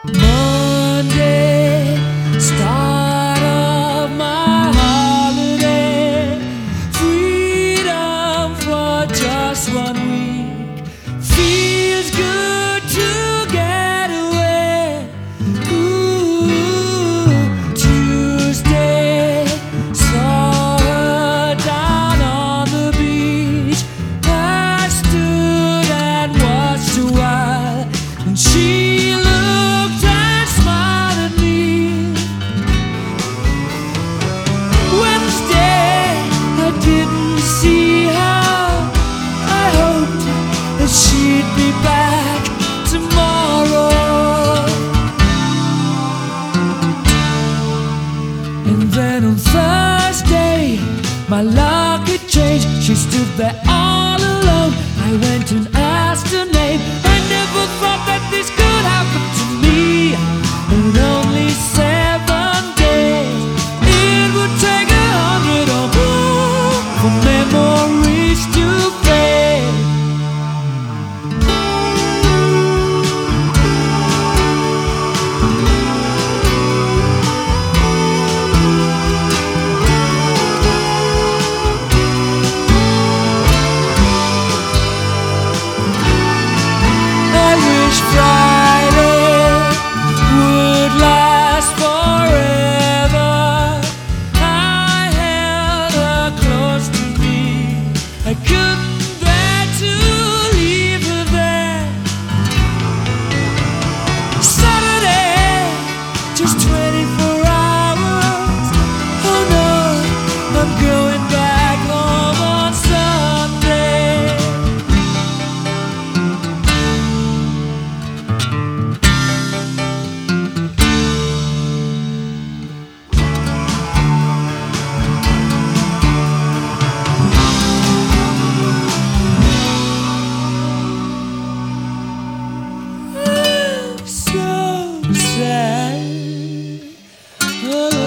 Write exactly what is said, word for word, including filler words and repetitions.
Monday, start of my holiday. Freedom for just one week. Feels good to get away. Ooh, Tuesday, saw her down on the beach. I stood and watched a while, and she looked and smiled at me. Wednesday, I didn't see her. I hoped that she'd be back tomorrow. And then on Thursday, my luck had changed. She stood there all alone. I went and asked her name. I never thought that this could happen to me. In only seven days, it would take a hundred or more for memories to fade. I wish Friday would last forever. I held her close to me. I couldn't bear to leave her there. Saturday, just twenty-four hours. Oh no, I'm going back home on Sunday. So sad.